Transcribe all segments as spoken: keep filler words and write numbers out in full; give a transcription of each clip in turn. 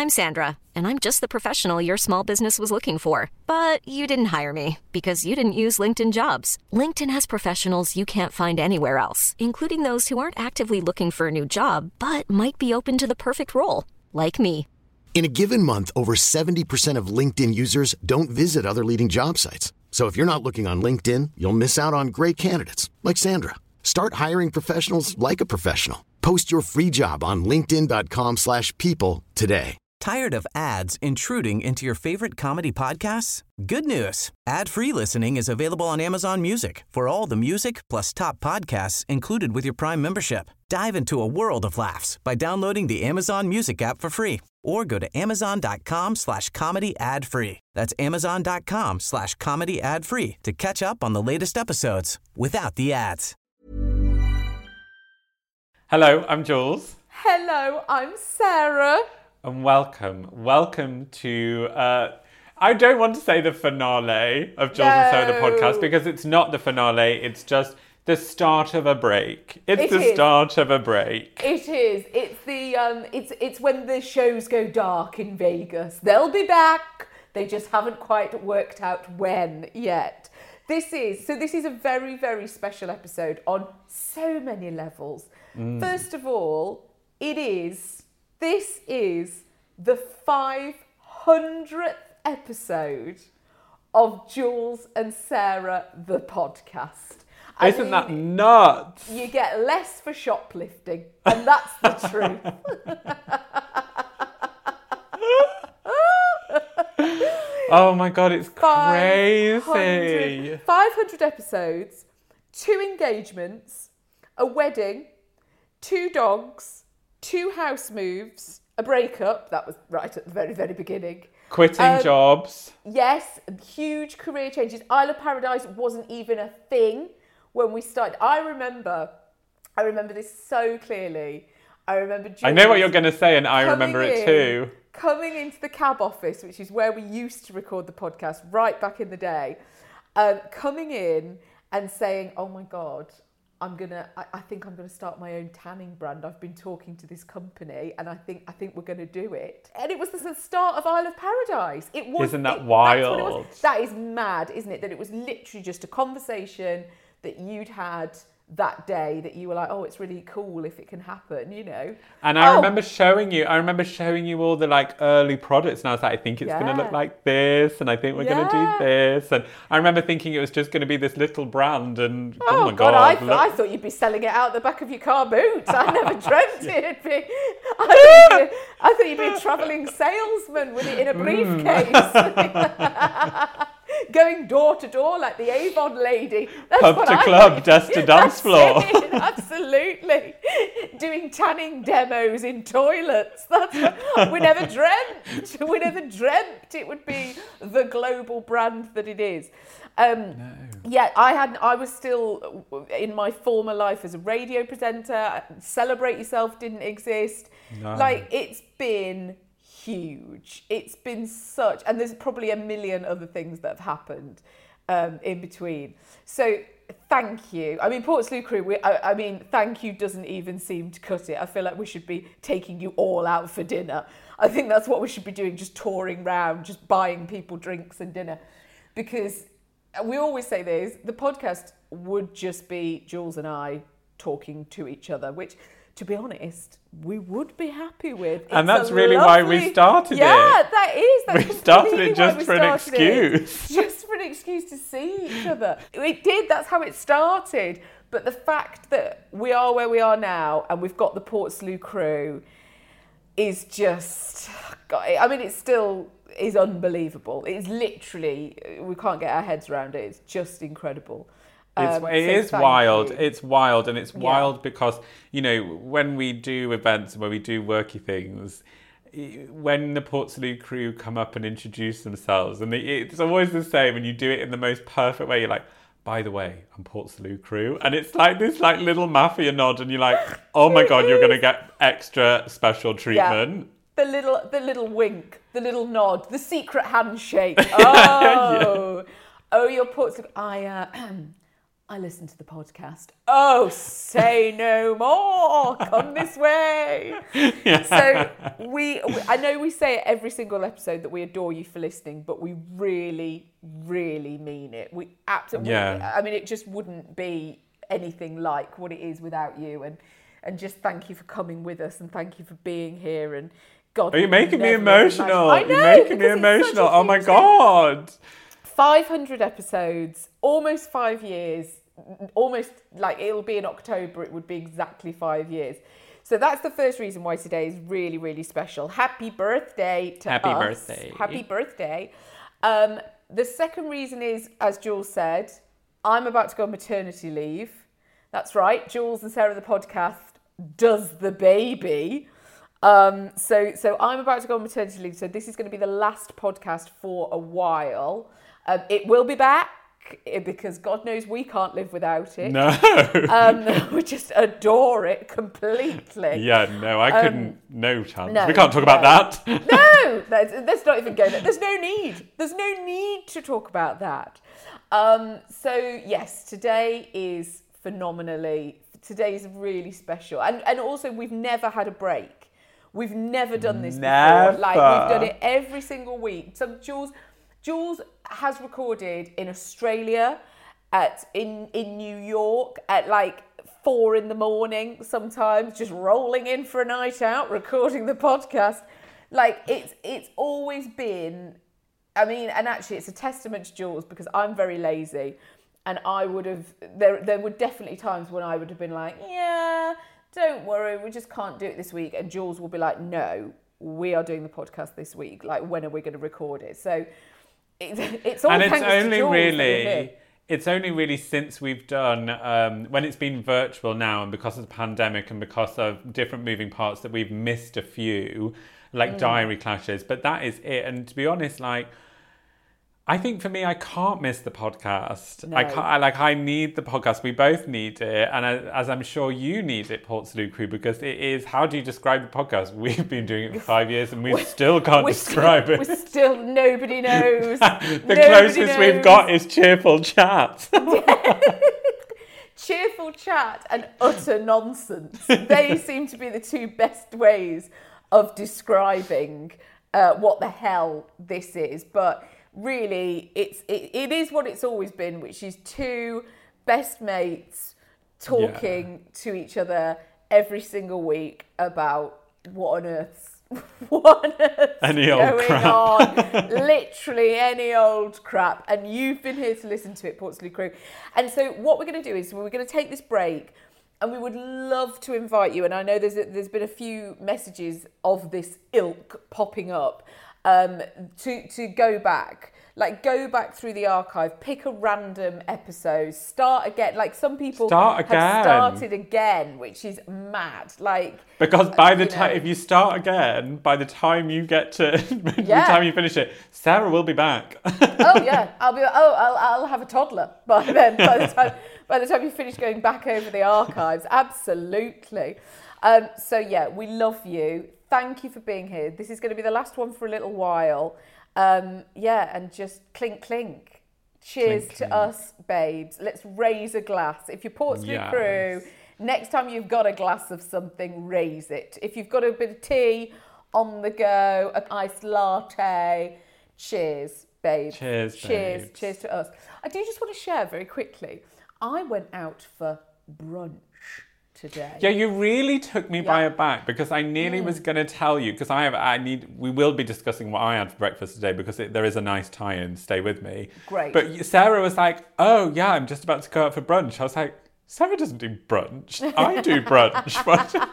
I'm Sandra, and I'm just the professional your small business was looking for. But you didn't hire me because you didn't use LinkedIn Jobs. LinkedIn has professionals you can't find anywhere else, including those who aren't actively looking for a new job, but might be open to the perfect role, like me. In a given month, over seventy percent of LinkedIn users don't visit other leading job sites. So if you're not looking on LinkedIn, you'll miss out on great candidates like Sandra. Start hiring professionals like a professional. Post your free job on linkedin.com slash people today. Tired of ads intruding into your favorite comedy podcasts? Good news. Ad-free listening is available on Amazon Music for all the music plus top podcasts included with your Prime membership. Dive into a world of laughs by downloading the Amazon Music app for free or go to amazon.com slash comedy ad free. That's amazon.com slash comedy ad free to catch up on the latest episodes without the ads. Hello, I'm Jules. Hello, I'm Sarah. And welcome. Welcome to, uh, I don't want to say the finale of Jules no. and Sarah the podcast because it's not the finale, it's just the start of a break. It's it the is. start of a break. It is. It's the um it's it's when the shows go dark in Vegas. They'll be back. They just haven't quite worked out when yet. This is so this is a very, very special episode on so many levels. Mm. First of all, it is this is the five hundredth episode of Jules and Sarah the podcast. I Isn't mean, that nuts? You get less for shoplifting, and that's the truth. Oh my God, it's crazy. five hundred episodes, two engagements, a wedding, two dogs, two house moves, a breakup, that was right at the very, very beginning. Quitting um, jobs. Yes, huge career changes. Isle of Paradise wasn't even a thing when we started. I remember, I remember this so clearly. I remember Jules I know what you're going to say, and I remember it in, too. Coming into the cab office, which is where we used to record the podcast right back in the day, um, coming in and saying, oh my God, I'm gonna. I, I think I'm gonna start my own tanning brand. I've been talking to this company, and I think I think we're gonna do it. And it was the start of Isle of Paradise. It was. Isn't that it, wild? That's what it was. That is mad, isn't it? That it was literally just a conversation that you'd had that day that you were like, oh, it's really cool if it can happen, you know. And I oh. remember showing you, I remember showing you all the like early products, and I was like, I think it's yeah. going to look like this, and I think we're yeah. going to do this. And I remember thinking it was just going to be this little brand, and oh, oh my God, God I, th- look. I thought you'd be selling it out the back of your car boots. I never dreamt it'd be. I thought, you'd be, I thought you'd be a travelling salesman with it in a briefcase. Mm. Going door to door like the Avon lady. That's Pub what to I club, think. desk to dance floor. It, absolutely. Doing tanning demos in toilets. That's what, we never dreamt. We never dreamt it would be the global brand that it is. Um, no. Yeah, I had. I was still in my former life as a radio presenter. Celebrate Yourself didn't exist. No. Like, it's been huge. It's been such, and there's probably a million other things that have happened um, in between. So thank you. I mean, Portslade Crew, we, I, I mean, thank you doesn't even seem to cut it. I feel like we should be taking you all out for dinner. I think that's what we should be doing, just touring around, just buying people drinks and dinner. Because we always say this, the podcast would just be Jules and I talking to each other, which, to be honest, we would be happy with. It's and that's really lovely... why we started yeah, it. Yeah, that is. That's we started it just we for started an excuse. It. Just for an excuse to see each other. It did, that's how it started. But the fact that we are where we are now and we've got the Portslade Crew is just, I mean, it still is unbelievable. It's literally, we can't get our heads around it. It's just incredible. It's, Um, it so is wild. you. It's wild. And it's Yeah. wild because, you know, when we do events and when we do worky things, when the Portslade Crew come up and introduce themselves, and it's always the same, and you do it in the most perfect way. You're like, by the way, I'm Portslade Crew. And it's like this like little mafia nod, and you're like, oh my God, you're going to get extra special treatment. Yeah. The little, the little wink, the little nod, the secret handshake. Oh, yeah. Oh, you're Portslade. I, uh, I listen to the podcast. Oh, say no more. Come this way. Yeah. So we, we, I know we say it every single episode that we adore you for listening, but we really, really mean it. We absolutely, yeah. I mean, it just wouldn't be anything like what it is without you. And, and just thank you for coming with us and thank you for being here. And God, are you making me emotional? I know, You're making me emotional. Oh my God. five hundred episodes, almost five years, almost like it'll be in October, it would be exactly five years. So that's the first reason why today is really, really special. Happy birthday to Happy us. birthday. Happy birthday. Um, the second reason is, as Jules said, I'm about to go on maternity leave. That's right, Jules and Sarah the podcast does the baby. Um, so, so I'm about to go on maternity leave. So this is going to be the last podcast for a while. Um, it will be back because God knows we can't live without it. No. um, we just adore it completely. Yeah, no, I couldn't. Um, no chance. No, we can't talk no. about that. No, let's, let's not even go there. There's no need. There's no need to talk about that. Um, so yes, today is phenomenally. Today is really special, and and also we've never had a break. We've never done this never. before. Like we've done it every single week. So Jules. Jules has recorded in Australia, at in, in New York at like four in the morning sometimes, just rolling in for a night out, recording the podcast. Like it's it's always been, I mean, and actually it's a testament to Jules because I'm very lazy and I would have, there, there were definitely times when I would have been like, yeah, don't worry, we just can't do it this week. And Jules will be like, no, we are doing the podcast this week. Like, when are we going to record it? So it's, it's all and thanks it's only to Jules really it's only really since we've done um when it's been virtual now, and because of the pandemic and because of different moving parts, that we've missed a few like mm. diary clashes, but that is it. And to be honest, like I think for me, I can't miss the podcast. No. I can't. I, like I need the podcast. We both need it, and I, as I'm sure you need it, Portslade Crew, because it is. How do you describe the podcast? We've been doing it for five years, and we still can't describe still, it. We're still nobody knows. the nobody closest knows. we've got is cheerful chat. Cheerful chat and utter nonsense. They seem to be the two best ways of describing uh, what the hell this is, but. Really, it's it, it is what it's always been, which is two best mates talking yeah. to each other every single week about what on earth's what on earth's any old going crap. on. Literally any old crap. And you've been here to listen to it, Portslade Crew. And so what we're going to do is we're going to take this break, and we would love to invite you. And I know there's a, there's been a few messages of this ilk popping up. Um, to to go back, like go back through the archive, pick a random episode, start again. Like some people start again. have started again, which is mad. Like because by the you time know, if you start again, by the time you get to by yeah. the time you finish it, Sarah will be back. oh yeah, I'll be. Oh, I'll I'll have a toddler by then. By the time by the time you finish going back over the archives, absolutely. Um, so yeah, we love you. Thank you for being here. This is going to be the last one for a little while. Um, yeah, and just clink, clink. Cheers clink, to clink. us, babes. Let's raise a glass. If you're Portslade yes. Crew, next time you've got a glass of something, raise it. If you've got a bit of tea on the go, an iced latte, cheers, babes. Cheers, Cheers. babes. Cheers to us. I do just want to share very quickly. I went out for brunch today. Yeah, you really took me yeah. by aback, because I nearly mm. was going to tell you, because I have, I need, we will be discussing what I had for breakfast today, because it, there is a nice tie-in. Stay with me. Great. But Sarah was like, "Oh yeah, I'm just about to go out for brunch." I was like, "Sarah doesn't do brunch. I do brunch."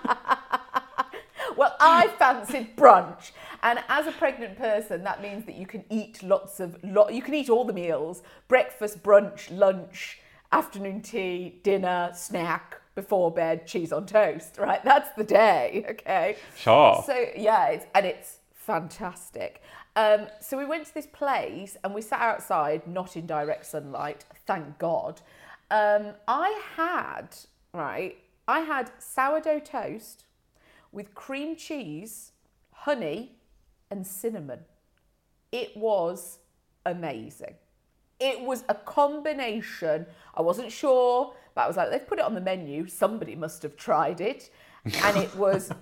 Well, I fancied brunch, and as a pregnant person, that means that you can eat lots of, lo- you can eat all the meals: breakfast, brunch, lunch, afternoon tea, dinner, snack. Before bed, cheese on toast, right? That's the day, okay? Sure. So, yeah, it's, and it's fantastic. Um, so we went to this place and we sat outside, not in direct sunlight, thank God. Um, I had, right, I had sourdough toast with cream cheese, honey, and cinnamon. It was amazing. It was a combination. I wasn't sure, but I was like, they've put it on the menu. Somebody must have tried it. And it was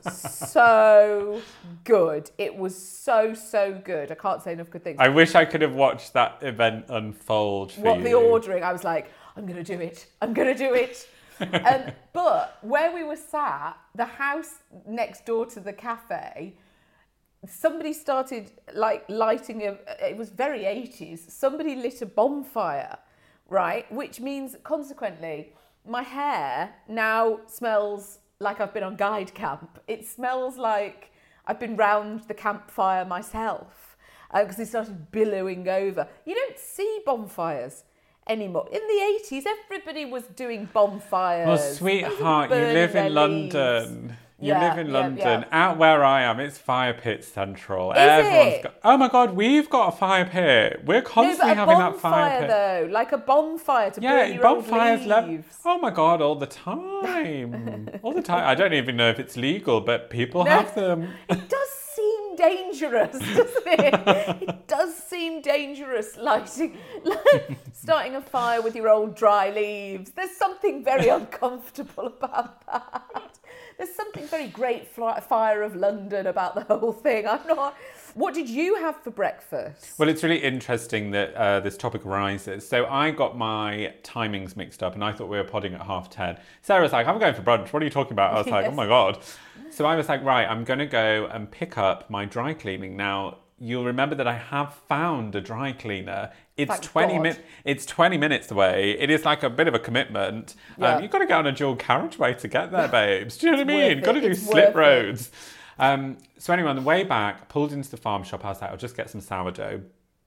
so good. It was so, so good. I can't say enough good things. I wish I could have watched that event unfold for what you. the ordering, I was like, I'm going to do it. I'm going to do it. um, but where we were sat, the house next door to the cafe, somebody started like lighting a, it was very eighties, somebody lit a bonfire, right? Which means consequently, my hair now smells like I've been on guide camp. It smells like I've been round the campfire myself because uh, it started billowing over. You don't see bonfires anymore. In the eighties, everybody was doing bonfires. Well, sweetheart, you live in London. Leaves. You yeah, live in yeah, London. Yeah. Out where I am, it's fire pit central. Is Everyone's it? got. Oh my God, we've got a fire pit. We're constantly no, but a having that fire bonfire pit. though, like a bonfire to Yeah, burn your bonfires. old Le- leaves. oh my God, all the time, all the time. I don't even know if it's legal, but people No. have them. It does seem dangerous, doesn't it? It does seem dangerous, lighting, like starting a fire with your old dry leaves. There's something very uncomfortable about that. There's something very Great Fire of London about the whole thing. I'm not. What did you have for breakfast? Well, it's really interesting that uh, this topic arises. So I got my timings mixed up and I thought we were podding at half ten. Sarah's like, I'm going for brunch. What are you talking about? I was like, Yes. oh my God. So I was like, right, I'm going to go and pick up my dry cleaning. Now, you'll remember that I have found a dry cleaner. It's Thank twenty God. minutes. It's twenty minutes away. It is like a bit of a commitment. Yeah. Um, you've got to get on a dual carriageway to get there, babes. Do you know what I It's mean? worth Got to it. do It's slip worth it. roads. Um, so anyway, on the way back, pulled into the farm shop. I was like, I'll just get some sourdough.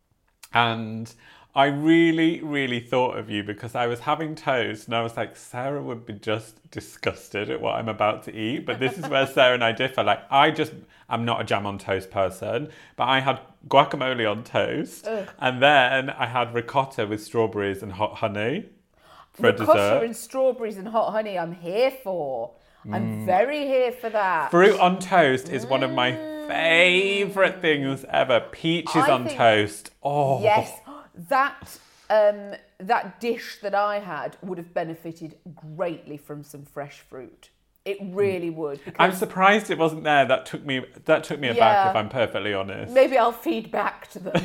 And I really, really thought of you because I was having toast and I was like, Sarah would be just disgusted at what I'm about to eat. But this is where Sarah and I differ. Like, I just, I'm not a jam on toast person, but I had guacamole on toast. Ugh. And then I had ricotta with strawberries and hot honey for a Ricotta dessert. and strawberries and hot honey, I'm here for. Mm. I'm very here for that. Fruit on toast is one of my favourite things ever. Peaches I on think- toast. Oh. Yes, that um, that dish that I had would have benefited greatly from some fresh fruit. It really would. I'm Because surprised it wasn't there. That took me that took me aback, Yeah. if I'm perfectly honest. maybe I'll feed back to them.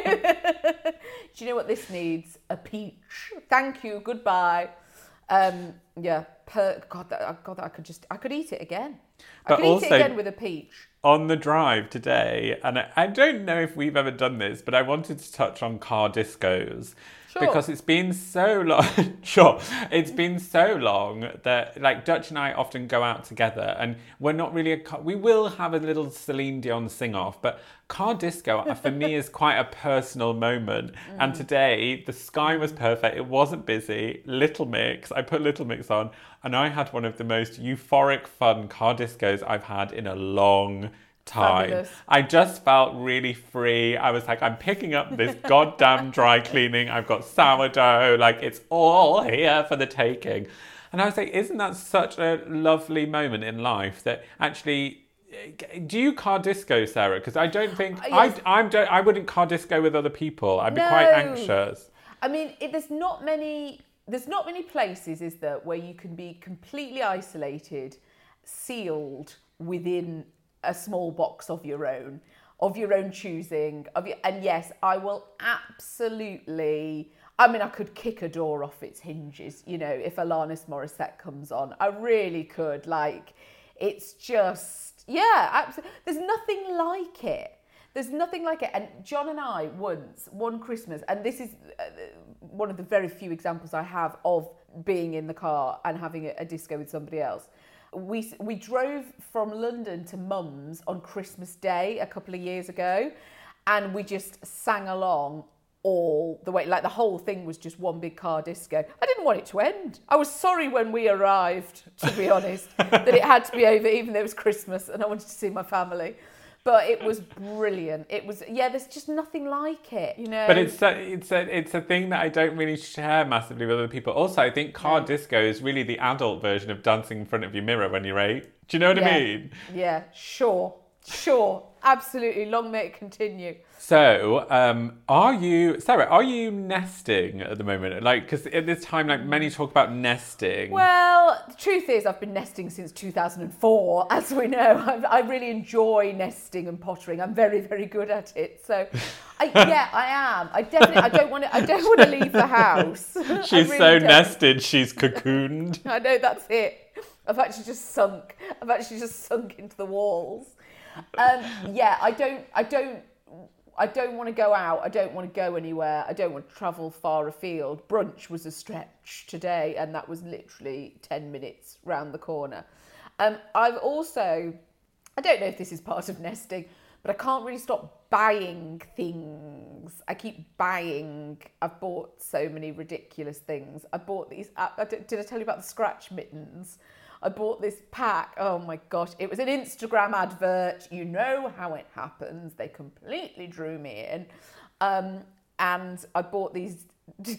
Do you know what this needs? A peach. Thank you. Goodbye. Um, yeah. Per, God, that, God, that I could just I could eat it again. I But could eat also- it again with a peach. On the drive today, and I, I don't know if we've ever done this, but I wanted to touch on car discos. Sure. Because it's been so long, sure, it's been so long that like Dutch and I often go out together and we're not really a car, we will have a little Celine Dion sing off, but car disco for me is quite a personal moment. Mm. And today the sky was perfect, it wasn't busy, Little Mix, I put Little Mix on and I had one of the most euphoric fun car discos I've had in a long time. Fabulous. I just felt really free. I was like, I'm picking up this goddamn dry cleaning. I've got sourdough. Like, it's all here for the taking. And I was like, isn't that such a lovely moment in life that actually, do you car disco, Sarah? Because I don't think, Uh, yes. I, I'm, don't, I wouldn't car disco with other people. I'd be No. quite anxious. I mean, it, there's not many. There's not many places, is there, where you can be completely isolated, sealed within a small box of your own, of your own choosing. Of your, and yes, I will absolutely. I mean, I could kick a door off its hinges, you know, if Alanis Morissette comes on. I really could. Like, it's just, yeah, absolutely. There's nothing like it. There's nothing like it. And John and I once, one Christmas, and this is uh, one of the very few examples I have of being in the car and having a, a disco with somebody else. We we drove from London to Mum's on Christmas Day a couple of years ago, and we just sang along all the way. Like, the whole thing was just one big car disco. I didn't want it to end. I was sorry when we arrived, to be honest, that it had to be over, even though it was Christmas and I wanted to see my family. But it was brilliant. It was, yeah, there's just nothing like it, you know. But it's a, it's a it's a thing that I don't really share massively with other people. Also, I think car Yeah. disco is really the adult version of dancing in front of your mirror when you're eight. Do you know what yeah. I mean? Yeah, sure. Sure, absolutely. Long may it continue. So, um, are you, Sarah, are you nesting at the moment? Like, because at this time, like, many talk about nesting. Well, the truth is I've been nesting since two thousand four, as we know. I, I really enjoy nesting and pottering. I'm very, very good at it. So, I, yeah, I am. I definitely, I don't want to, I don't want to leave the house. She's really so don't. nested, she's cocooned. I know, that's it. I've actually just sunk. I've actually just sunk into the walls. Um, yeah, I don't, I don't, I don't want to go out. I don't want to go anywhere. I don't want to travel far afield. Brunch was a stretch today, and that was literally ten minutes round the corner. Um, I've also, I don't know if this is part of nesting, but I can't really stop buying things. I keep buying. I've bought so many ridiculous things. I bought these, I, did I tell you about the scratch mittens? I bought this pack. Oh my gosh, it was an Instagram advert. You know how it happens. They completely drew me in. Um, and I bought these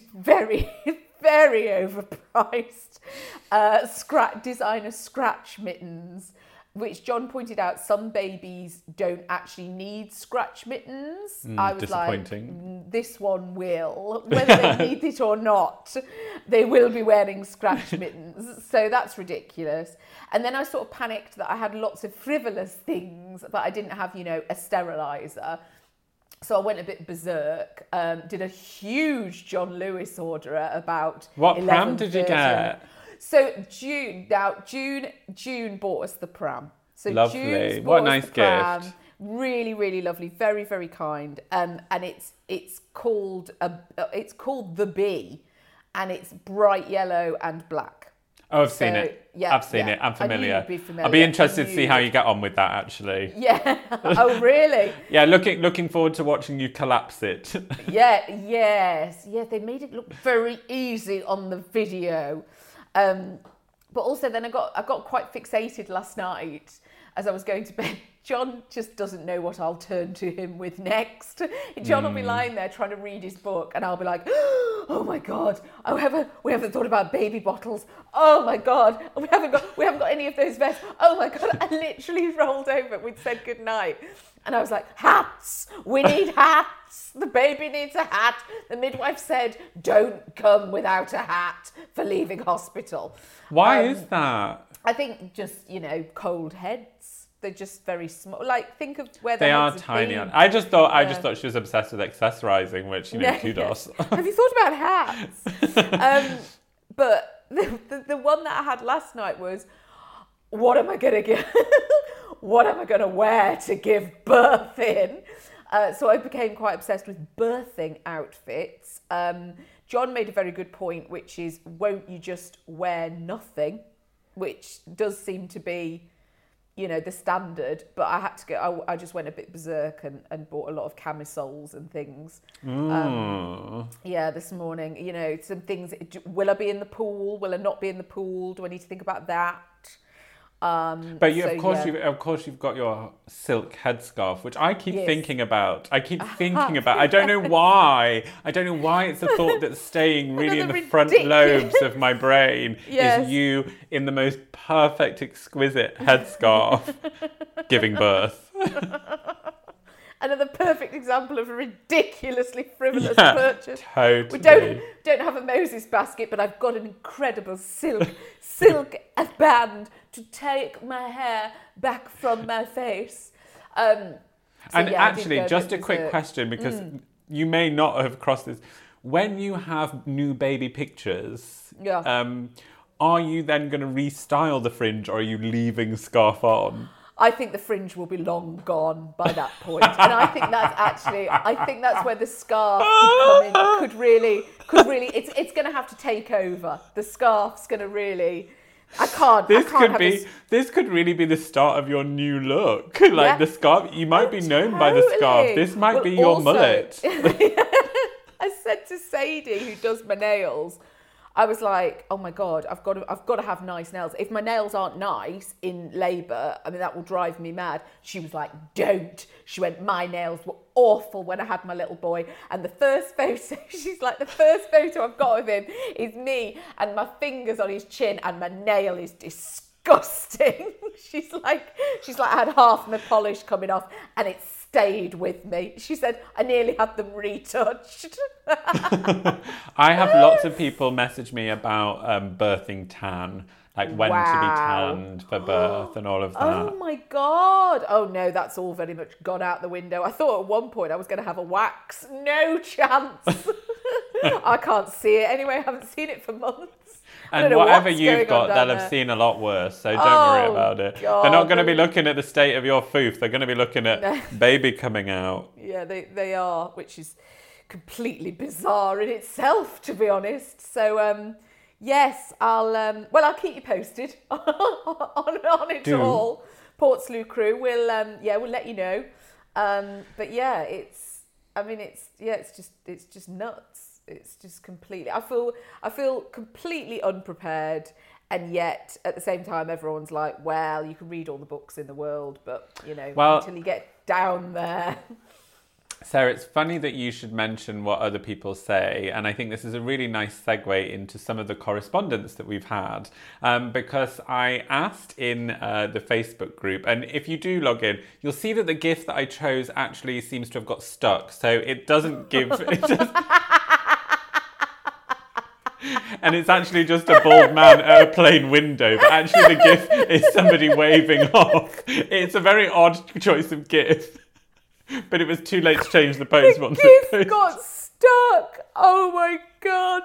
very, very overpriced uh, scratch, designer scratch mittens, which John pointed out some babies don't actually need scratch mittens. Mm, I was disappointing. like, this one will. Whether they need it or not, they will be wearing scratch mittens. So that's ridiculous. And then I sort of panicked that I had lots of frivolous things, but I didn't have, you know, a steriliser. So I went a bit berserk, um, did a huge John Lewis order at about What pram did you eleven thirty. get? So June, now June, June bought us the pram. So Lovely. June's What a bought us nice the pram. gift. Really, really lovely. Very, very kind. Um, and it's it's called a it's called the Bee, and it's bright yellow and black. Oh, I've So, seen it. yeah, I've seen yeah. it. I'm I knew familiar. you'd be familiar. I'll be I interested to knew see how you'd- you get on with that, actually. Yeah. Oh, really? Yeah, looking looking forward to watching you collapse it. Yeah. Yes. Yeah. They made it look very easy on the video. Um, but also then I got I got quite fixated last night as I was going to bed. John just doesn't know what I'll turn to him with next. John will be lying there trying to read his book, and I'll be like, oh my God, oh, we haven't, we haven't thought about baby bottles. Oh my God, we haven't got we haven't got any of those vests. Oh my God, I literally rolled over. We'd said goodnight. And I was like, hats, we need hats. The baby needs a hat. The midwife said, don't come without a hat for leaving hospital. Why Um, is that? I think just, you know, cold heads. They're just very small. Like, think of where the They are heads have tiny. been. aren't- I just thought I Yeah. just thought she was obsessed with accessorizing, which, you know, Yeah, kudos. yeah. Have you thought about hats? um, but the, the the one that I had last night was, what am I gonna give? What am I gonna wear to give birth in? Uh, so I became quite obsessed with birthing outfits. Um, John made a very good point, which is, won't you just wear nothing? Which does seem to be, you know, the standard, but I had to go, I, I just went a bit berserk and, and bought a lot of camisoles and things. Um, yeah, this morning, you know, some things, will I be in the pool? Will I not be in the pool? Do I need to think about that? Um, But you, so, of course, yeah. you've of course you've got your silk headscarf, which I keep Yes. thinking about. I keep thinking about. I don't know why. I don't know why it's a thought that's staying really in the Another front ridiculous- lobes of my brain. Yes. Is you in the most perfect, exquisite headscarf, giving birth. Another perfect example of a ridiculously frivolous Yeah, purchase. totally. We don't don't have a Moses basket, but I've got an incredible silk silk band to take my hair back from my face. Um, so And yeah, I did actually, go a just bit a quick berserk. question, because you may not have crossed this. When you have new baby pictures, Yeah. um, are you then going to restyle the fringe, or are you leaving scarf on? I think the fringe will be long gone by that point, and I think that's actually, I think that's where the scarf could come in, could really, could really, it's it's going to have to take over. The scarf's going to really, I can't. This I can't could have be. this- This could really be the start of your new look. Like Yeah. the scarf, you might Oh, be known by the scarf. totally. This might Well, be your also- mullet. I said to Sadie, who does my nails, I was like, oh my God, I've got to, I've got to have nice nails. If my nails aren't nice in labour, I mean, that will drive me mad. She was like, don't. She went, my nails were awful when I had my little boy. And the first photo, she's like, the first photo I've got of him is me and my fingers on his chin, and my nail is disgusting. disgusting. She's like, she's like, I had half my polish coming off and it stayed with me. She said, I nearly had them retouched. I have lots of people message me about um, birthing tan, like when wow. to be tanned for birth and all of that. Oh my God. Oh no, that's all very much gone out the window. I thought at one point I was going to have a wax. No chance. I can't see it anyway. I haven't seen it for months. And whatever you've got, they'll have there. seen a lot worse, so don't oh, worry about it. God. They're not going to be looking at the state of your foof. They're going to be looking at no. baby coming out. Yeah, they, they are, which is completely bizarre in itself, to be honest. So, um, yes, I'll, um, well, I'll keep you posted on, on it Do. all. Portslade crew, we'll, um, yeah, we'll let you know. Um, but yeah, it's, I mean, it's, yeah, it's just, it's just nuts. It's just completely, I feel I feel completely unprepared, and yet at the same time everyone's like, well, you can read all the books in the world, but you know, well, until you get down there. Sarah, it's funny that you should mention what other people say, and I think this is a really nice segue into some of the correspondence that we've had, um, because I asked in uh, the Facebook group, and if you do log in, you'll see that the GIF that I chose actually seems to have got stuck, so it doesn't give... It just, and it's actually just a bald man airplane window, but actually the GIF is somebody waving off. It's a very odd choice of GIF, but it was too late to change the post once the GIF got stuck. Oh my God.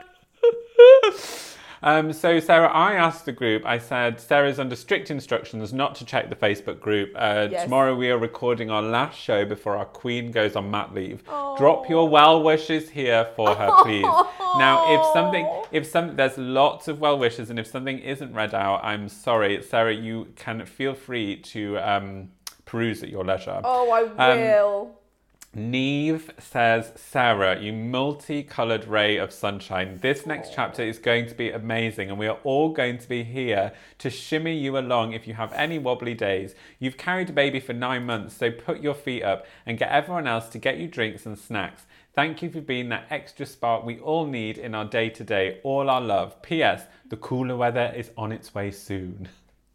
Um, so, Sarah, I asked the group, I said, Sarah's under strict instructions not to check the Facebook group. Uh, yes. Tomorrow we are recording our last show before our queen goes on mat leave. Aww. Drop your well wishes here for her, please. Aww. Now, if something, if some, there's lots of well wishes, and if something isn't read out, I'm sorry. Sarah, you can feel free to um, peruse at your leisure. Oh, I will. Um, Neve says, Sarah, you multicoloured ray of sunshine. This next chapter is going to be amazing, and we are all going to be here to shimmy you along if you have any wobbly days. You've carried a baby for nine months, so put your feet up and get everyone else to get you drinks and snacks. Thank you for being that extra spark we all need in our day-to-day. All our love. P S. The cooler weather is on its way soon.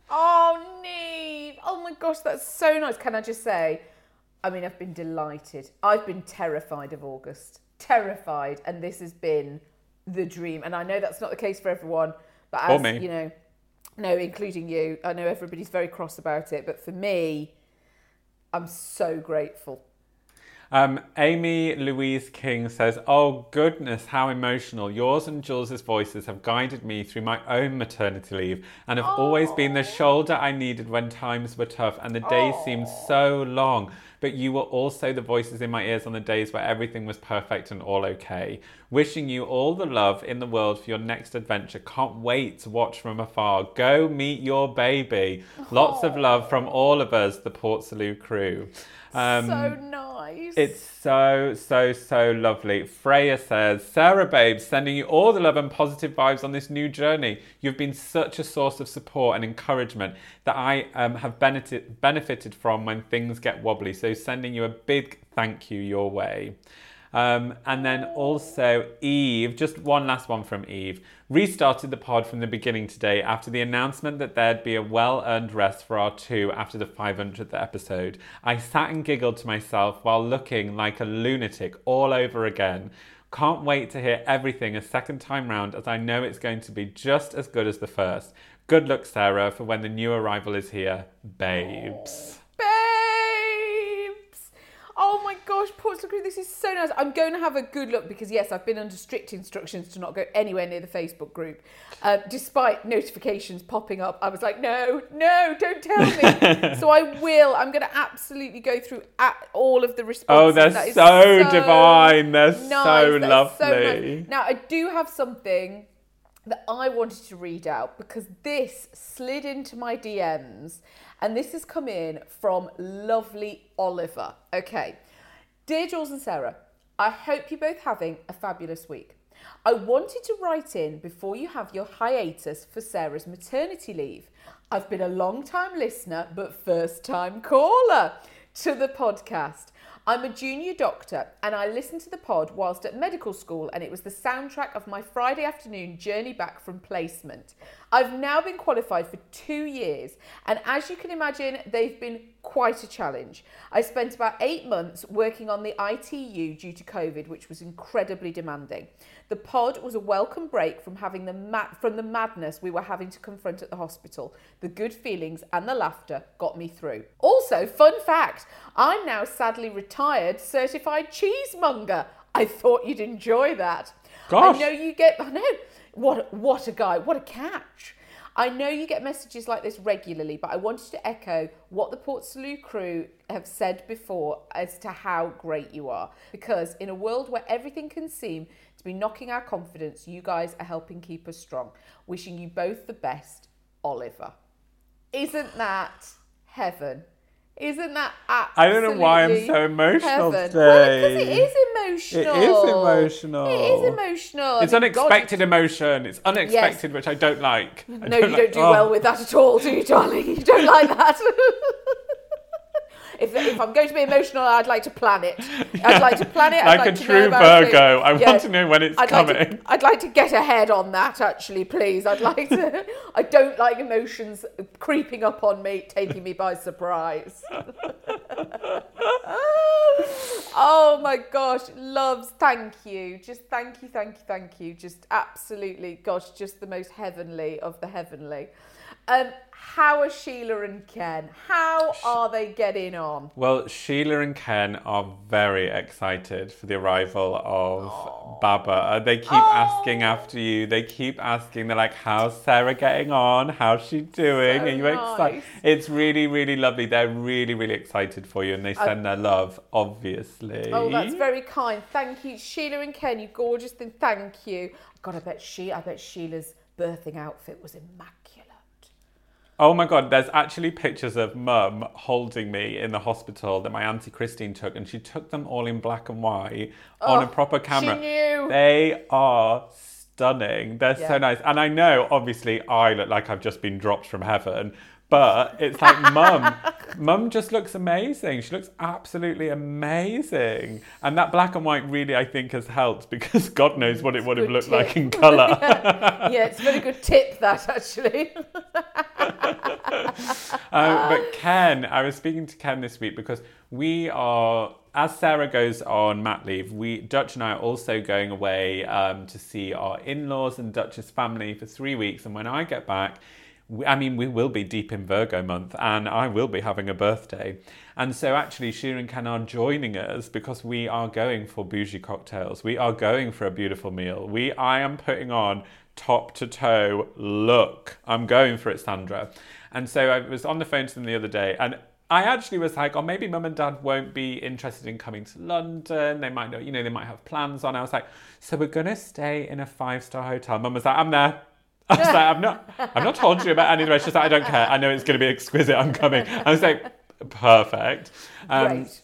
Oh, Neve. Oh my gosh, that's so nice. Can I just say... I mean, I've been delighted. I've been terrified of August. Terrified. And this has been the dream. And I know that's not the case for everyone. But as, or me. you know, no, including you, I know everybody's very cross about it. But for me, I'm so grateful. Um, Amy Louise King says, oh goodness, how emotional. Yours and Jules' voices have guided me through my own maternity leave and have Aww. always been the shoulder I needed when times were tough and the days Aww. seemed so long. But you were also the voices in my ears on the days where everything was perfect and all okay. Wishing you all the love in the world for your next adventure. Can't wait to watch from afar. Go meet your baby. Aww. Lots of love from all of us, the Portslade crew. Um, so nice. It's so, so, so lovely. Freya says, Sarah, babe, sending you all the love and positive vibes on this new journey. You've been such a source of support and encouragement that I um, have benefited, benefited from when things get wobbly. So sending you a big thank you your way. Um, and then also Eve, just one last one from Eve, restarted the pod from the beginning today after the announcement that there'd be a well-earned rest for our two after the five hundredth episode. I sat and giggled to myself while looking like a lunatic all over again. Can't wait to hear everything a second time round, as I know it's going to be just as good as the first. Good luck, Sarah, for when the new arrival is here. Babes. Oh my gosh, Portslade crew, this is so nice. I'm going to have a good look because, yes, I've been under strict instructions to not go anywhere near the Facebook group. Uh, despite notifications popping up, I was like, no, no, don't tell me. So I will. I'm going to absolutely go through at all of the responses. Oh, they're that so, so divine. They're nice. so that lovely. So nice. Now, I do have something that I wanted to read out because this slid into my D Ms. And this has come in from lovely Oliver. Okay. Dear Jules and Sarah, I hope you're both having a fabulous week. I wanted to write in before you have your hiatus for Sarah's maternity leave. I've been a long-time listener, but first-time caller to the podcast. I'm a junior doctor and I listened to the pod whilst at medical school, and it was the soundtrack of my Friday afternoon journey back from placement. I've now been qualified for two years and as you can imagine, they've been quite a challenge. I spent about eight months working on the I T U due to COVID, which was incredibly demanding. The pod was a welcome break from having the ma- from the madness we were having to confront at the hospital. The good feelings and the laughter got me through. Also, fun fact, I'm now sadly retired certified cheesemonger. I thought you'd enjoy that. Gosh. I know you get, I know, what, what a guy, what a catch. I know you get messages like this regularly, but I wanted to echo what the Portslade crew have said before as to how great you are. Because in a world where everything can seem to be knocking our confidence, you guys are helping keep us strong. Wishing you both the best, Oliver. Isn't that heaven? Isn't that absolutely I don't know why I'm so emotional heaven? today. Well, because it is emotional. It is emotional. It is emotional. It's I mean, unexpected God, emotion. It's unexpected, Yes. which I don't like. I No, you like- don't do oh. well with that at all, do you, darling? You don't like that. if, if I'm going to be emotional, I'd like to plan it. I'd like to plan it. I'd Like like a to true know about it. Virgo. I Yeah. want to know when it's I'd coming. Like to, I'd like to get ahead on that, actually, please. I'd like to. I don't like emotions creeping up on me, taking me by surprise. Oh my gosh, loves, thank you. Just thank you, thank you, thank you. Just absolutely, gosh, just the most heavenly of the heavenly. Um, how are Sheila and Ken? How are they getting on? Well, Sheila and Ken are very excited for the arrival of Baba. Uh, They keep asking after you. They keep asking. They're like, how's Sarah getting on? How's she doing? So Are you excited? nice. It's really, really lovely. They're really, really excited for you, and they send their love, obviously. Oh, that's very kind. Thank you, Sheila and Ken. You gorgeous thing. Thank you. God, I bet she. I bet Sheila's birthing outfit was immaculate. Oh my God, there's actually pictures of Mum holding me in the hospital that my Auntie Christine took, and she took them all in black and white on a Oh, proper camera. she knew. They are stunning. They're Yeah. so nice. And I know, obviously, I look like I've just been dropped from heaven, but it's like Mum. Mum just looks amazing. She looks absolutely amazing. And that black and white really, I think, has helped because God knows what it would have Good looked tip. like in colour. Yeah, it's a very good tip, that, actually. Um, but Ken, I was speaking to Ken this week because we are, as Sarah goes on mat leave, we Dutch and I are also going away um, to see our in-laws and Dutch's family for three weeks. And when I get back, we, I mean, we will be deep in Virgo month and I will be having a birthday. And so actually Sheila and Ken are joining us because we are going for bougie cocktails. We are going for a beautiful meal. We, I am putting on top to toe look. I'm going for it, Sandra. And so I was on the phone to them the other day and I actually was like, oh, maybe Mum and Dad won't be interested in coming to London. They might not, you know, they might have plans on. I was like, so we're going to stay in a five-star hotel. Mum was like, I'm there. I was like, I've not, I've not told you about any of the rest. She's like, I don't care. I know it's going to be exquisite. I'm coming. I was like, perfect. Um, Great.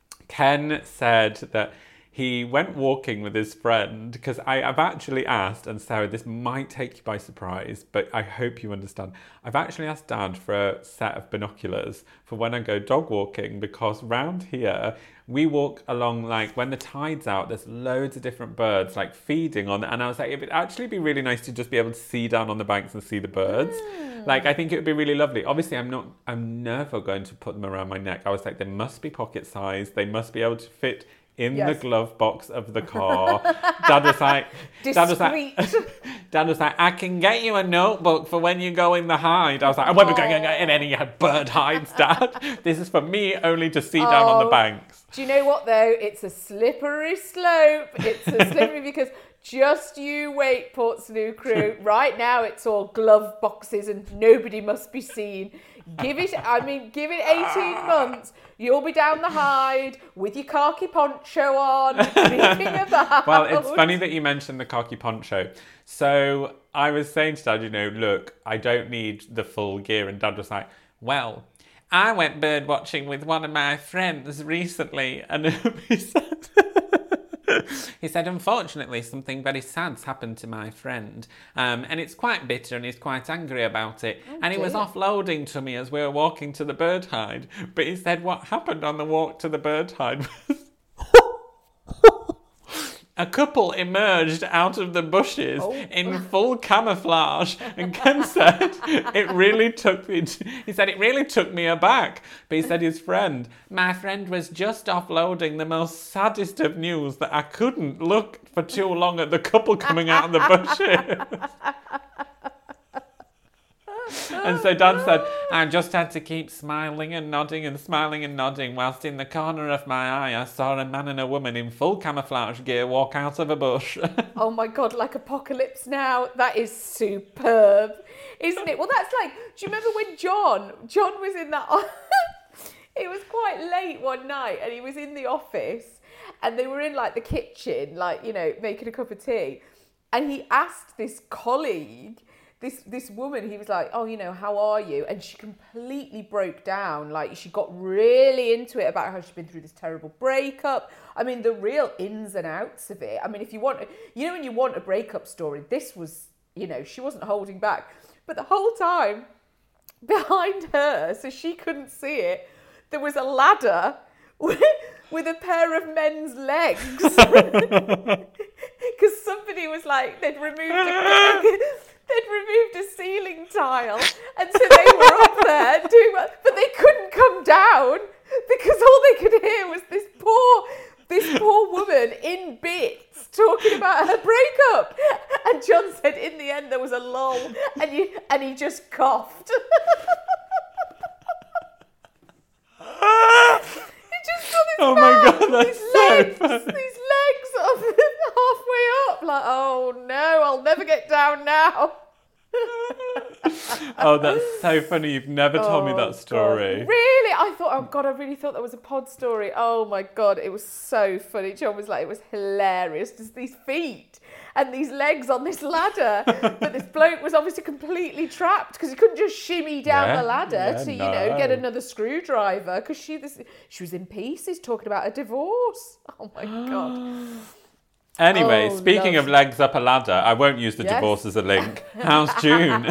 Ken said that he went walking with his friend because I've actually asked, and Sarah, this might take you by surprise, but I hope you understand. I've actually asked Dad for a set of binoculars for when I go dog walking because round here, we walk along, like, when the tide's out, there's loads of different birds, like, feeding on it. And I was like, it would actually be really nice to just be able to see down on the banks and see the birds. Mm. Like, I think it would be really lovely. Obviously, I'm not, I'm never going to put them around my neck. I was like, they must be pocket sized. They must be able to fit in Yes. the glove box of the car. Dad was like, Dad was like, Dad was like, I can get you a notebook for when you go in the hide. I was like, I won't be going in any bird hides, Dad. This is for me only to see down on the Oh. banks. Do you know what, though? It's a slippery slope. It's a slippery because just you wait, Portslade crew. Right now, it's all glove boxes and nobody must be seen. Give it, I mean, give it eighteen months. You'll be down the hide with your khaki poncho on, creeping about. Well, it's funny that you mentioned the khaki poncho. So I was saying to Dad, you know, look, I don't need the full gear. And Dad was like, well, I went bird watching with one of my friends recently. And he said, He said, unfortunately, something very sad's happened to my friend, um, and it's quite bitter and he's quite angry about it. Oh, and he was dear. offloading to me as we were walking to the bird hide. But he said what happened on the walk to the bird hide was a couple emerged out of the bushes Oh. in full camouflage, and Ken said it really took me. He said it really took me aback. But he said his friend, my friend was just offloading the most saddest of news that I couldn't look for too long at the couple coming out of the bushes. And so Dad said, I just had to keep smiling and nodding and smiling and nodding whilst in the corner of my eye I saw a man and a woman in full camouflage gear walk out of a bush. Oh my God, like Apocalypse Now. That is superb, isn't it? Well, that's like, do you remember when John, John was in that, it was quite late one night and he was in the office and they were in like the kitchen, like, you know, making a cup of tea. And he asked this colleague, This this woman, he was like, oh, you know, how are you? And she completely broke down. Like, she got really into it about how she'd been through this terrible breakup. I mean, the real ins and outs of it. I mean, if you want, you know, when you want a breakup story, this was, you know, she wasn't holding back. But the whole time, behind her, so she couldn't see it, there was a ladder with, with a pair of men's legs. Because somebody was like, they'd removed a... They'd removed a ceiling tile, and so they were up there doing well, but they couldn't come down because all they could hear was this poor, this poor woman in bits talking about her breakup. And John said, in the end, there was a lull, and you, and he just coughed. He just got his Oh mouth, my God, that's these so legs, funny. these legs up, halfway up, like, oh no, I'll never get down now. Oh, that's so funny. You've never told me Oh, that story. God. Really? I thought, oh God, I really thought that was a pod story. Oh my God, it was so funny. John was like, it was hilarious. Just these feet and these legs on this ladder. But this bloke was obviously completely trapped because he couldn't just shimmy down Yeah, the ladder yeah, to, you no. know, get another screwdriver because she, this, she was in pieces talking about a divorce. Oh my God. Anyway, Oh, speaking love. of legs up a ladder, I won't use the Yes. divorce as a link. How's June?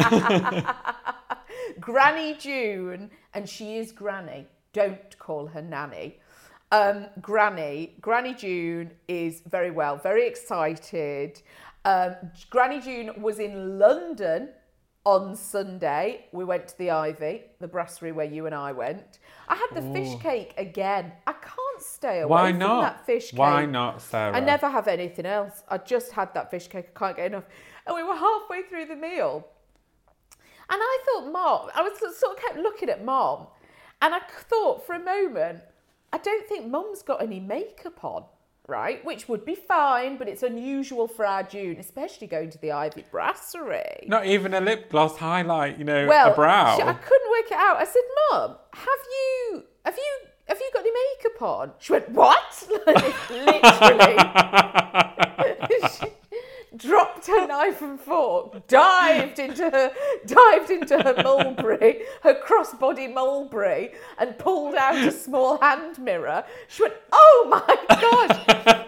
Granny June, and she is Granny. Don't call her Nanny. Um, Granny, Granny June is very well, very excited. Um, Granny June was in London on Sunday. We went to the Ivy, the brasserie where you and I went. I had the fish cake again. I can't stay away Why from not? that fish cake. Why not, Sarah? I never have anything else. I just had that fish cake. I can't get enough. And we were halfway through the meal. And I thought, Mom, I was sort of kept looking at Mom. And I thought for a moment, I don't think Mum's got any makeup on, right? Which would be fine, but it's unusual for our June, especially going to the Ivy Brasserie. Not even a lip gloss highlight, you know, Well, a brow. she- I couldn't work it out. I said, Mum, have you, have you, have you got any makeup on? She went, what? Like, literally. She dropped her knife and fork, dived into her, dived into her mulberry, her crossbody mulberry, and pulled out a small hand mirror. She went, oh my gosh.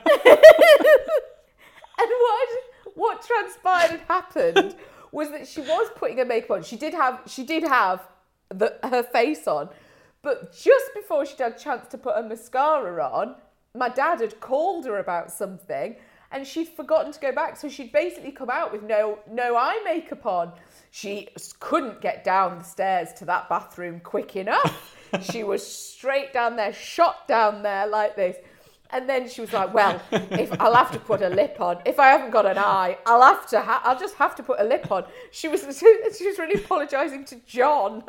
And what, what transpired had happened was that she was putting her makeup on. She did have, she did have the, her face on, but just before she'd had a chance to put her mascara on, my dad had called her about something and she'd forgotten to go back. So she'd basically come out with no, no eye makeup on. She couldn't get down the stairs to that bathroom quick enough. She was straight down there, shot down there like this. And then she was like, well, if I'll have to put a lip on. If I haven't got an eye, I'll have to, ha- I'll just have to put a lip on. She was, she was really apologising to John.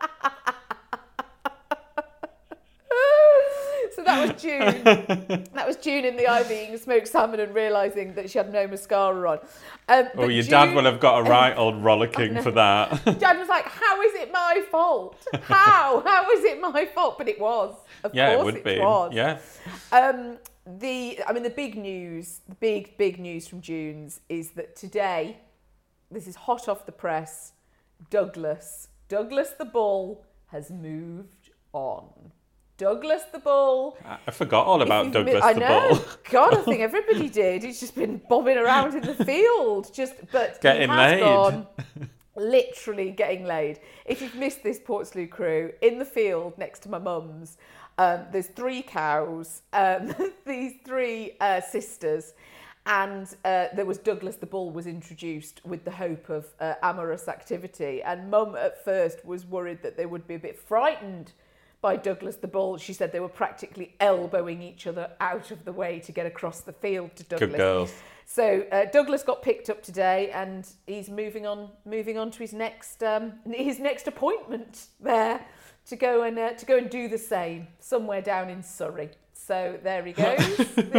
So that was June. That was June in the Ivy eating smoked salmon and realising that she had no mascara on. Um, Oh, but your June, dad will have got a right old rollicking for that. Dad was like, how is it my fault? How? How is it my fault? But it was. Of Yeah, it course would it be. was. Yeah. Um, the, I mean, the big news, the big, big news from June's is that today, this is hot off the press, Douglas, Douglas the Bull has moved on. Douglas the Bull. I forgot all about Douglas mi- the I know. Bull. God, I think everybody did. He's just been bobbing around in the field, just but Getting he has laid. gone, literally getting laid. If you've missed this Portslade crew, in the field next to my mum's, um, there's three cows. Um, these three uh, sisters. And uh, there was Douglas the Bull was introduced with the hope of uh, amorous activity. And Mum at first was worried that they would be a bit frightened by Douglas the Bull. She said they were practically elbowing each other out of the way to get across the field to Douglas. Good girls. So uh, Douglas got picked up today, and he's moving on, moving on to his next, um, his next appointment there to go and uh, to go and do the same somewhere down in Surrey. So there he goes.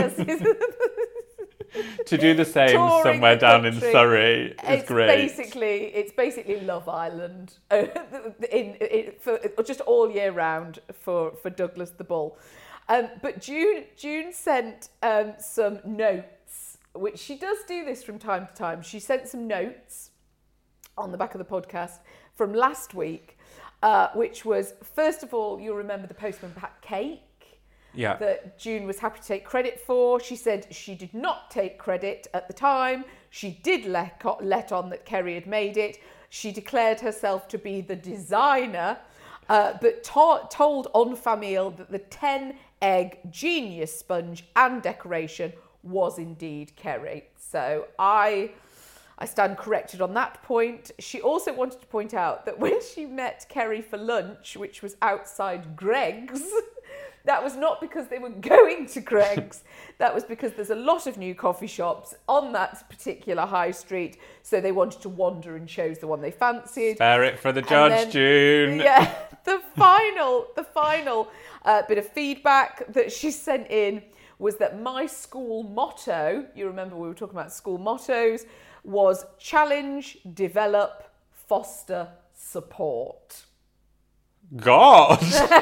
To do the same Touring somewhere the down in country. Surrey is It's great. basically it's basically Love Island in, in for just all year round for, for Douglas the Bull. Um, but June June sent um, some notes, which she does do this from time to time. She sent some notes on the back of the podcast from last week, uh, which was, first of all, you'll remember the Postman Pat cake. Yeah. That June was happy to take credit for. She said she did not take credit at the time. She did let, let on that Kerry had made it. She declared herself to be the designer, uh, but to- told En Famille that the ten egg genius sponge and decoration was indeed Kerry. So I... I stand corrected on that point. She also wanted to point out that when she met Kerry for lunch, which was outside Greg's, that was not because they were going to Greg's. That was because there's a lot of new coffee shops on that particular high street. So they wanted to wander and chose the one they fancied. Spare it for the judge, then, June. Yeah, the final, the final uh, bit of feedback that she sent in was that my school motto, you remember we were talking about school mottos, was challenge, develop, foster, support. God.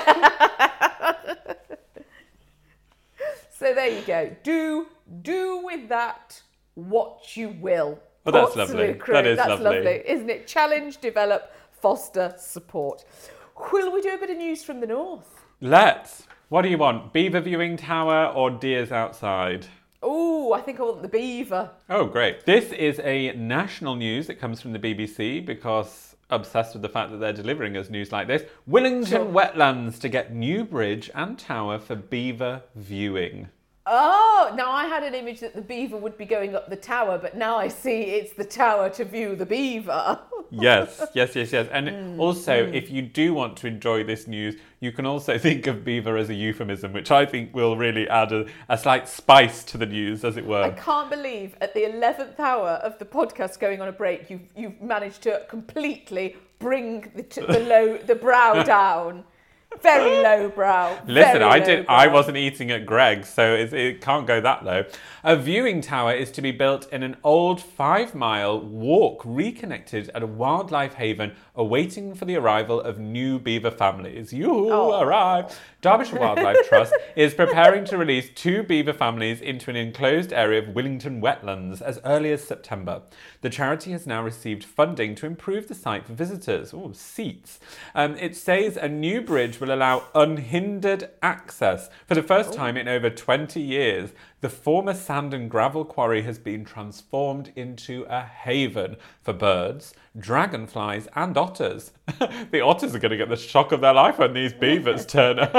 So there you go. Do do with that what you will. Well, that's Portslade lovely. crew. That is that's lovely. isn't it? Challenge, develop, foster, support. Will we do a bit of news from the north? Let's. What do you want? Beaver viewing tower or deers outside? Oh, I think I want the beaver. Oh, great. This is a national news that comes from the B B C because obsessed with the fact that they're delivering us news like this. Willington Sure. Wetlands to get new bridge and tower for beaver viewing. Oh, now I had an image that the beaver would be going up the tower, but now I see it's the tower to view the beaver. Yes, yes, yes, yes. And Mm, also, if you do want to enjoy this news, you can also think of beaver as a euphemism, which I think will really add a, a slight spice to the news, as it I were. can't believe at the eleventh hour of the podcast going on a break, you've, you've managed to completely bring the, t- the low, the brow down. Very low brow. Listen, very I low did. brow. I wasn't eating at Greg's, so it, it can't go that low. A viewing tower is to be built in an old five-mile walk, reconnected at a wildlife haven, awaiting for the arrival of new beaver families. You Oh. arrive. Derbyshire Wildlife Trust is preparing to release two beaver families into an enclosed area of Willington Wetlands as early as September. The charity has now received funding to improve the site for visitors. Oh, seats. Um, it says a new bridge will allow unhindered access. For the first time in over twenty years, the former sand and gravel quarry has been transformed into a haven for birds, dragonflies and otters. The otters are going to get the shock of their life when these beavers turn up.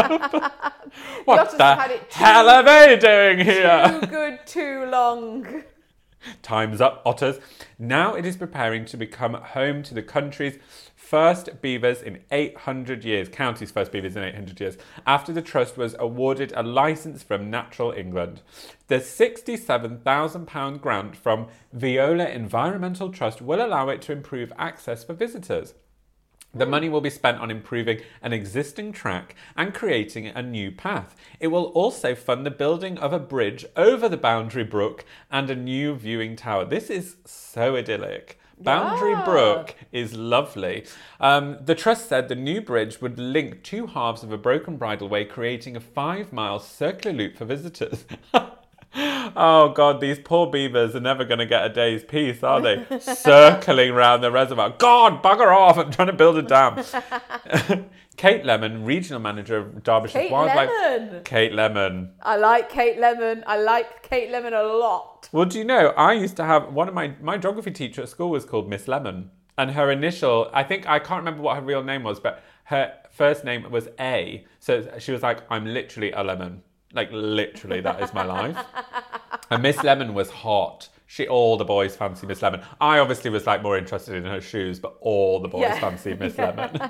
What otters the have had it too- hell are they doing here? Too good, too long. Time's up, otters. Now it is preparing to become home to the country's first beavers in eight hundred years, county's first beavers in eight hundred years, after the trust was awarded a licence from Natural England. The sixty-seven thousand pounds grant from Viola Environmental Trust will allow it to improve access for visitors. The money will be spent on improving an existing track and creating a new path. It will also fund the building of a bridge over the Boundary Brook and a new viewing tower. This is so idyllic. Boundary Yeah. Brook is lovely. Um, the trust said the new bridge would link two halves of a broken bridleway, creating a five-mile circular loop for visitors. Oh, God, these poor beavers are never going to get a day's peace, are they? Circling around the reservoir. God, bugger off. I'm trying to build a dam. Kate Lemon, regional manager of Derbyshire Kate Wildlife. Lemon. Kate Lemon. I like Kate Lemon. I like Kate Lemon a lot. Well, do you know, I used to have, one of my, my geography teacher at school was called Miss Lemon. And her initial, I think, I can't remember what her real name was, but her first name was A. So she was like, I'm literally a lemon. Like, literally, that is my life. And Miss Lemon was hot. She, all the boys fancy Miss Lemon. I obviously was like more interested in her shoes, but all the boys Yeah. fancy Miss Yeah. Lemon.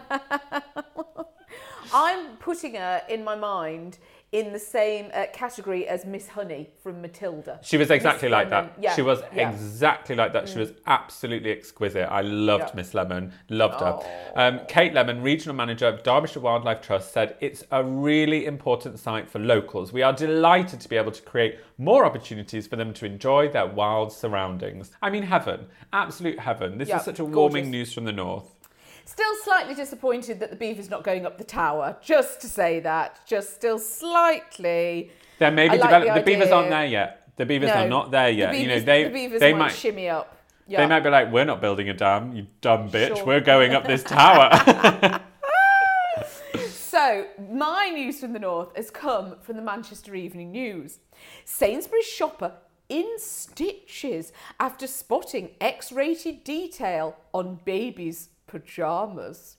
I'm putting her in my mind in the same uh, category as Miss Honey from Matilda. She was exactly Miss like Lemon. that. Yeah. She was Yeah. exactly like that. She was absolutely exquisite. I loved Yeah. Miss Lemon. Loved her. Um, Kate Lemon, regional manager of Derbyshire Wildlife Trust, said it's a really important site for locals. We are delighted to be able to create more opportunities for them to enjoy their wild surroundings. I mean, heaven. Absolute heaven. This Yeah, is such a warming gorgeous. news from the north. Still slightly disappointed that the beaver's not going up the tower. Just to say that. Just still slightly. There may be I like develop- the the beavers idea. aren't there yet. The beavers No, are not there yet. The you know, beavers, they the beavers they might, might shimmy up. Yeah. They might be like, we're not building a dam, you dumb bitch. Sure. We're going up this tower. So, my news from the north has come from the Manchester Evening News. Sainsbury's shopper in stitches after spotting X-rated detail on baby's pyjamas.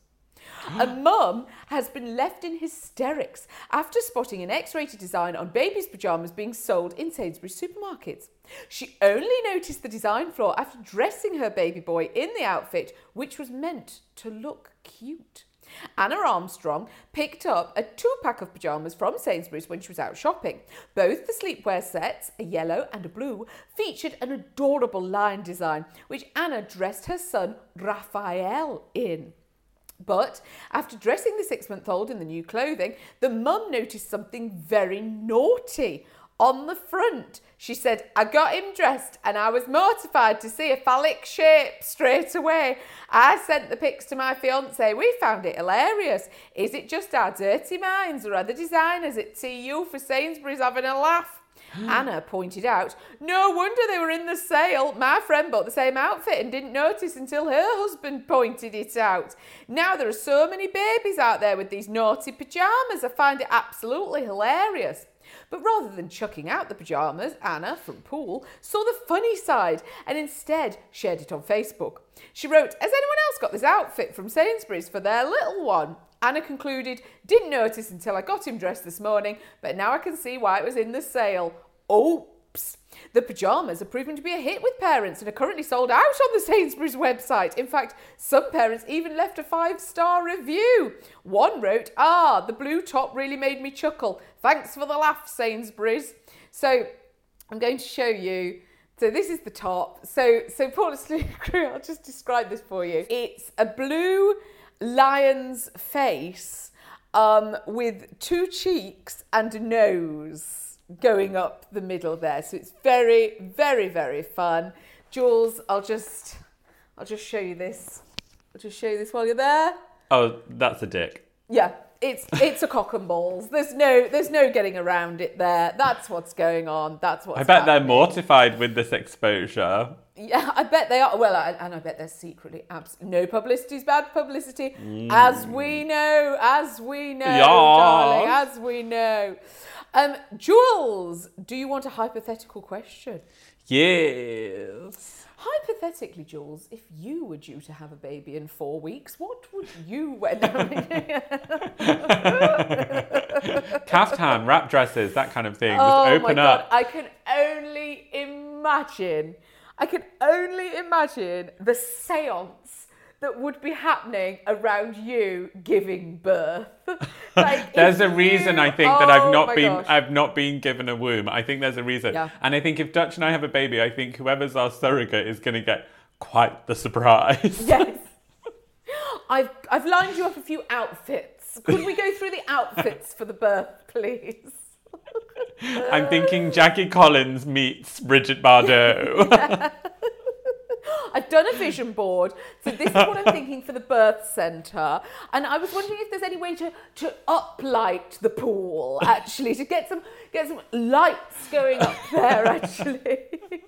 A mum has been left in hysterics after spotting an X-rated design on baby's pyjamas being sold in Sainsbury's supermarkets. She only noticed the design flaw after dressing her baby boy in the outfit, which was meant to look cute. Anna Armstrong picked up a two-pack of pyjamas from Sainsbury's when she was out shopping. Both the sleepwear sets, a yellow and a blue, featured an adorable lion design, which Anna dressed her son Raphael in. But after dressing the six-month-old in the new clothing, the mum noticed something very naughty. On the front, she said, I got him dressed and I was mortified to see a phallic shape straight away. I sent the pics to my fiance. We found it hilarious. Is it just our dirty minds or are the designers at T U for Sainsbury's having a laugh? Anna pointed out, no wonder they were in the sale. My friend bought the same outfit and didn't notice until her husband pointed it out. Now there are so many babies out there with these naughty pyjamas. I find it absolutely hilarious. But rather than chucking out the pyjamas, Anna, from Poole, saw the funny side and instead shared it on Facebook. She wrote, has anyone else got this outfit from Sainsbury's for their little one? Anna concluded, didn't notice until I got him dressed this morning, but now I can see why it was in the sale. Oops. The pyjamas are proving to be a hit with parents and are currently sold out on the Sainsbury's website. In fact, some parents even left a five-star review. One wrote, ah, the blue top really made me chuckle. Thanks for the laugh, Sainsbury's. So I'm going to show you. So this is the top. So, so Portslade Crew, I'll just describe this for you. It's a blue lion's face um, with two cheeks and a nose going up the middle there. So it's very, very, very fun. Jules, I'll just, I'll just show you this. I'll just show you this while you're there. Oh, that's a dick. Yeah, it's it's a cock and balls. There's no there's no getting around it there. That's what's going on. That's what's I bet they're happening. mortified with this exposure. Yeah, I bet they are. Well, I, and I bet they're secretly abs- no publicity is bad publicity, mm. as we know, as we know, Yeah. darling, as we know. Um, Jules, do you want a hypothetical question? Yes. Hypothetically, Jules, if you were due to have a baby in four weeks, what would you wear? Caftan, wrap dresses, that kind of thing. Oh Just my open God, up. I can only imagine, I can only imagine the seance that would be happening around you giving birth. Like, There's if a reason you- I think that I've Oh not my been gosh. I've not been given a womb. I think there's a reason. Yeah. And I think if Dutch and I have a baby, I think whoever's our surrogate is going to get quite the surprise. Yes. I've I've lined you up a few outfits. Could we go through the outfits for the birth, please? I'm thinking Jackie Collins meets Bridget Bardot. I've done a vision board. So this is what I'm thinking for the birth centre. And I was wondering if there's any way to, to uplight the pool, actually, to get some get some lights going up there, actually.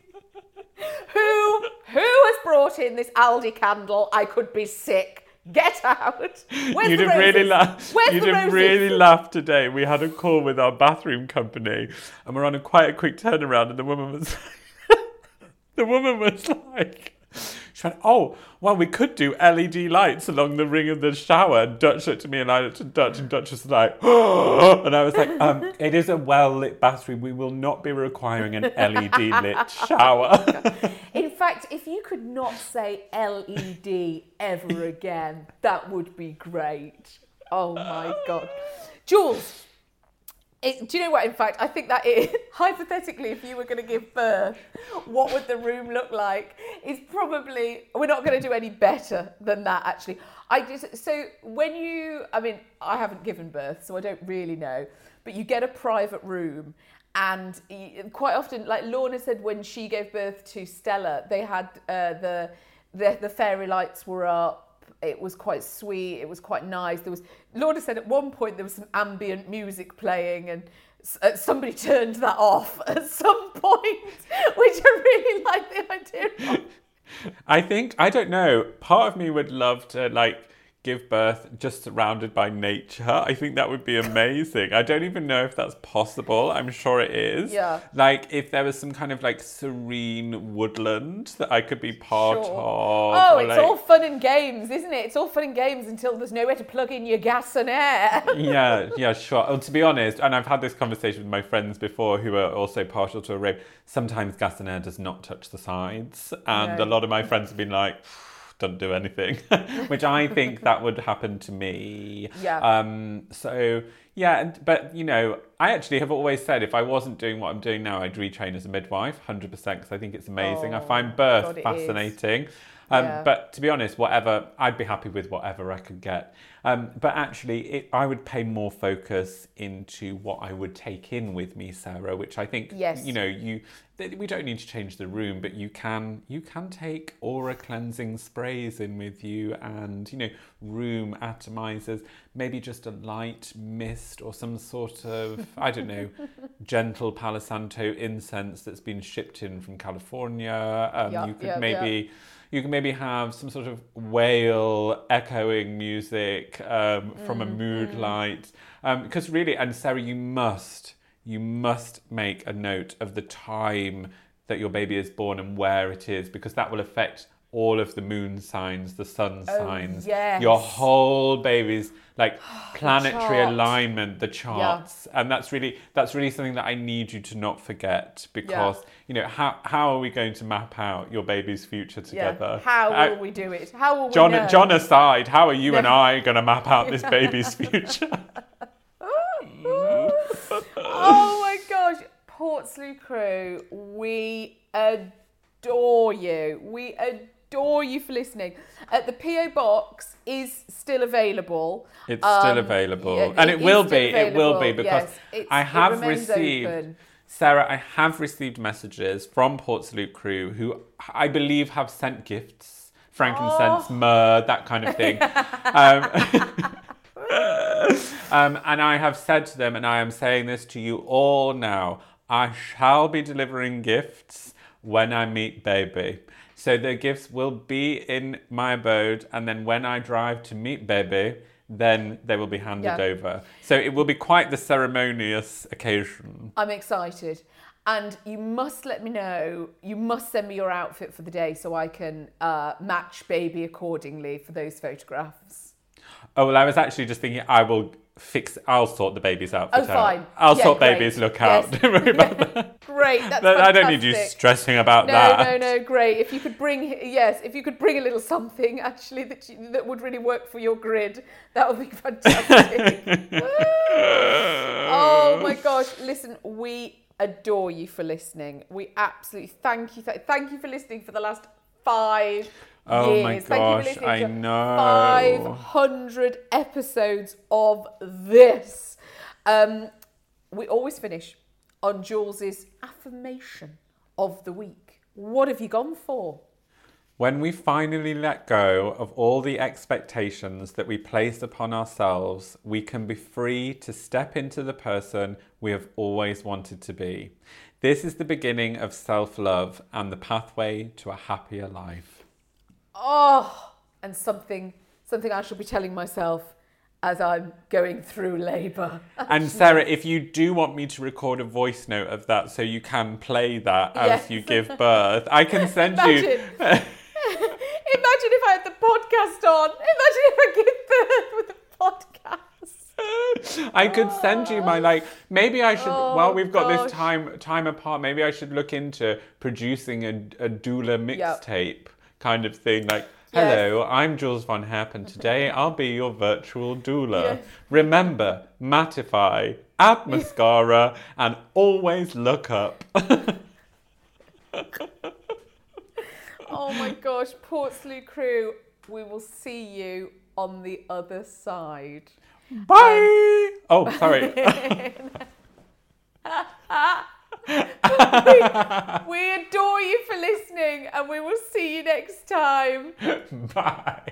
Who who has brought in this Aldi candle? I could be sick. Get out. Where's You'd the have roses? really laughed. Where's You'd the have roses? really laughed today. We had a call with our bathroom company, and we're on a quite a quick turnaround, and the woman was, the woman was like, she went, "Oh, well, we could do L E D lights along the ring of the shower." And Dutch looked at me, and I looked at Dutch, and Dutch was like, "Oh," and I was like, um, "It is a well lit bathroom. We will not be requiring an L E D lit shower." In fact, if you could not say L E D ever again, that would be great. Oh my God. Jules, it, do you know what? In fact, I think that is, hypothetically, if you were going to give birth, what would the room look like? Is probably, we're not going to do any better than that, actually. I just, so when you, I mean, I haven't given birth, so I don't really know, but you get a private room. And quite often, like Lorna said, when she gave birth to Stella, they had uh, the, the the fairy lights were up. It was quite sweet. It was quite nice. There was Lorna said at one point there was some ambient music playing, and uh, somebody turned that off at some point, which I really like the idea of. I think, I don't know, part of me would love to like give birth just surrounded by nature. I think that would be amazing. I don't even know if that's possible. I'm sure it is. Yeah. Like if there was some kind of like serene woodland that I could be part Sure. of. Oh, or, it's like, all fun and games, isn't it? It's all fun and games until there's nowhere to plug in your gas and air. yeah, yeah, sure. Well, to be honest, and I've had this conversation with my friends before who are also partial to a rave, sometimes gas and air does not touch the sides. And No. a lot of my friends have been like, don't do anything, which I think that would happen to me. Yeah. Um, so, yeah, and- but, you know, I actually have always said if I wasn't doing what I'm doing now, I'd retrain as a midwife, one hundred percent, because I think it's amazing. I Oh, find birth God, it is. fascinating. Um, Yeah. But to be honest, whatever, I'd be happy with whatever I could get. Um, but actually, it, I would pay more focus into what I would take in with me, Sarah, which I think, Yes. you know, you we don't need to change the room, but you can you can take aura cleansing sprays in with you, and, you know, room atomizers, maybe just a light mist or some sort of, I don't know, gentle Palo Santo incense that's been shipped in from California. Um, Yeah, you could yeah, maybe... You can maybe have some sort of whale echoing music um, from a mood light. Um, because really, and Sarah, you must, you must make a note of the time that your baby is born and where it is, because that will affect all of the moon signs, the sun signs, yes. your whole baby's like planetary chart. alignment, the charts. And that's really that's really something that I need you to not forget, because Yeah. you know, how how are we going to map out your baby's future together? Yeah. How Uh, will we do it? How will we John know? John aside, how are you and No. I going to map out this baby's future? Oh my gosh, Portslade crew, we adore you. We adore you for listening. Uh, the P O box is still available. It's still Um, available, yeah, and it, is will still be. It will be available. because Yes, it's- I it have remains received. open. Sarah, I have received messages from Portslade crew who I believe have sent gifts, frankincense, Oh. myrrh, that kind of thing. um, um, and I have said to them, and I am saying this to you all now, I shall be delivering gifts when I meet baby. So the gifts will be in my abode, and then when I drive to meet baby, then they will be handed Yeah. over. So it will be quite the ceremonious occasion. I'm excited. And you must let me know, you must send me your outfit for the day so I can uh, match baby accordingly for those photographs. Oh, well, I was actually just thinking I will fix, I'll sort the baby's outfit Oh, fine. out. I'll Yeah, sort great. baby's look Yes. out. Don't worry about that. Great, that's But I don't need you fantastic. stressing about No, that. no, no, great. If you could bring, yes, if you could bring a little something actually that you, that would really work for your grid, that would be fantastic. Oh my gosh! Listen, we adore you for listening. We absolutely thank you, th- thank you for listening for the last five Oh years. my Thank you for gosh, listening I to know. five hundred episodes of this. Um, we always finish on Jules's affirmation of the week. What have you gone for? When we finally let go of all the expectations that we place upon ourselves, we can be free to step into the person we have always wanted to be. This is the beginning of self-love and the pathway to a happier life. Oh, and something, something I shall be telling myself as I'm going through labour. And Sarah, if you do want me to record a voice note of that so you can play that as yes. you give birth, I can send Imagine. you... Imagine if I had the podcast on. Imagine if I give birth with a podcast. I could send you my, like, maybe I should, Oh, while we've got gosh. this time time apart, maybe I should look into producing a, a doula mixtape kind of thing, like, hello, yes. I'm Jules Von Hepp, and today I'll be your virtual doula. Yes. Remember, mattify, add mascara, and always look up. Oh my gosh, Portslade crew, we will see you on the other side. Bye! Um, oh, sorry. we, we adore you for listening, and we will see you next time. Bye.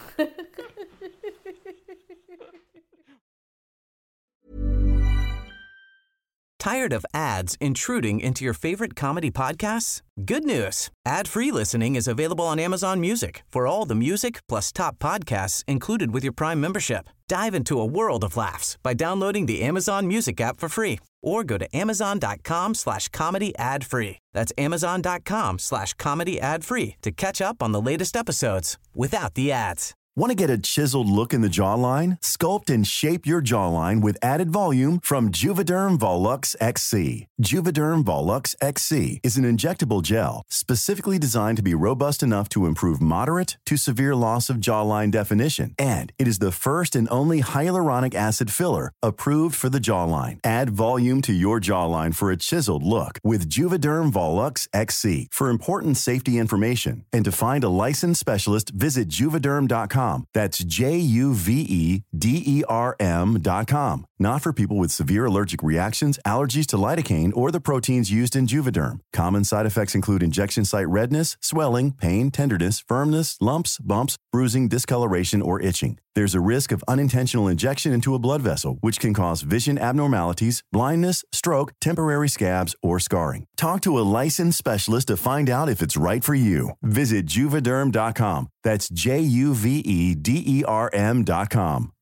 Tired of ads intruding into your favorite comedy podcasts? Good news. Ad-free listening is available on Amazon Music for all the music plus top podcasts included with your Prime membership. Dive into a world of laughs by downloading the Amazon Music app for free or go to amazon.com slash comedy ad free. That's amazon.com slash comedy ad free to catch up on the latest episodes without the ads. Want to get a chiseled look in the jawline? Sculpt and shape your jawline with added volume from Juvederm Volux X C. Juvederm Volux X C is an injectable gel specifically designed to be robust enough to improve moderate to severe loss of jawline definition. And it is the first and only hyaluronic acid filler approved for the jawline. Add volume to your jawline for a chiseled look with Juvederm Volux X C. For important safety information and to find a licensed specialist, visit juvederm dot com. That's J U V E D E R M dot com. Not for people with severe allergic reactions, allergies to lidocaine, or the proteins used in Juvederm. Common side effects include injection site redness, swelling, pain, tenderness, firmness, lumps, bumps, bruising, discoloration, or itching. There's a risk of unintentional injection into a blood vessel, which can cause vision abnormalities, blindness, stroke, temporary scabs, or scarring. Talk to a licensed specialist to find out if it's right for you. Visit Juvederm dot com. That's J U V E D E R M dot com.